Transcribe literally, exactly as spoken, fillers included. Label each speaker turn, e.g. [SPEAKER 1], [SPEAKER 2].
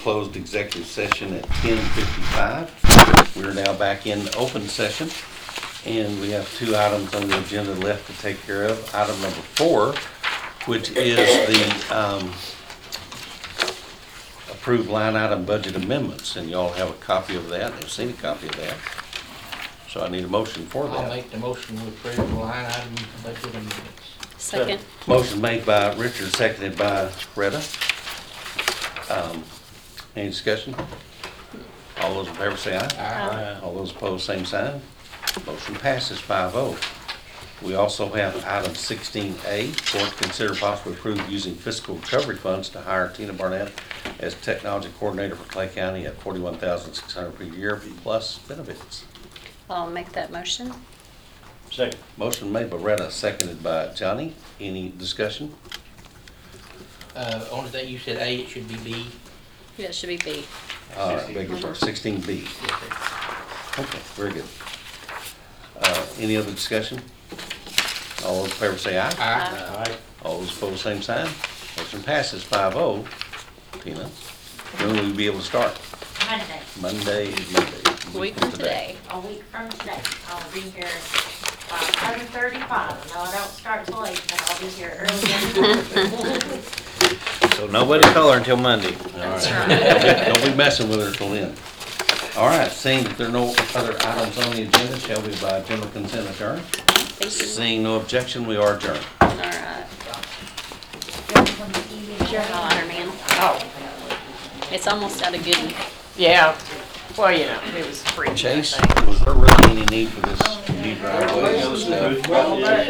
[SPEAKER 1] closed executive session at ten fifty-five. We're now back in open session, and we have two items on the agenda left to take care of. Item number four, which is the um, approved line item budget amendments, and y'all have a copy of that. I've seen a copy of that. So I need a motion for
[SPEAKER 2] I'll
[SPEAKER 1] that.
[SPEAKER 2] make the motion to approve the line item budget amendments.
[SPEAKER 3] Second.
[SPEAKER 1] Motion made by Richard, seconded by Retta. Um, Any discussion? All those in favor say aye.
[SPEAKER 2] Aye.
[SPEAKER 1] All those opposed, same sign. Motion passes five oh. We also have item sixteen A, court to consider possibly approve using fiscal recovery funds to hire Tina Barnett as technology coordinator for Clay County at forty-one thousand six hundred dollars per year plus benefits.
[SPEAKER 3] I'll make that motion.
[SPEAKER 4] Second.
[SPEAKER 1] Motion made by Retta, seconded by Johnny. Any discussion?
[SPEAKER 2] Uh, only thing you said A, it should be B.
[SPEAKER 3] Yeah, it should be B.
[SPEAKER 1] All right, beg your pardon, sixteen B.
[SPEAKER 2] Yes, sir.
[SPEAKER 1] Okay, very good. Uh, Any other discussion? All those in favor say aye.
[SPEAKER 2] Aye.
[SPEAKER 4] Aye.
[SPEAKER 1] All those opposed, same sign. Motion passes five oh. Tina, when will we be able to start?
[SPEAKER 5] Monday,
[SPEAKER 1] Monday is Monday.
[SPEAKER 3] A week from today.
[SPEAKER 5] a week from today. I'll be here by seven thirty-five. No, I don't start till eight, but I'll be here early in the morning.
[SPEAKER 4] So nobody call her until Monday.
[SPEAKER 3] That's
[SPEAKER 1] Don't
[SPEAKER 3] right.
[SPEAKER 1] be- Don't be messing with her till then. All right, seeing that there are no other items on the agenda, shall we by general consent adjourn?
[SPEAKER 3] Thank you.
[SPEAKER 1] Seeing no objection, we are adjourned.
[SPEAKER 3] All right. Your honor, man.
[SPEAKER 6] Oh,
[SPEAKER 3] It's almost out of goodie.
[SPEAKER 6] yeah. Well, you know, it was free.
[SPEAKER 1] Chase, was there really any need for this new driveway?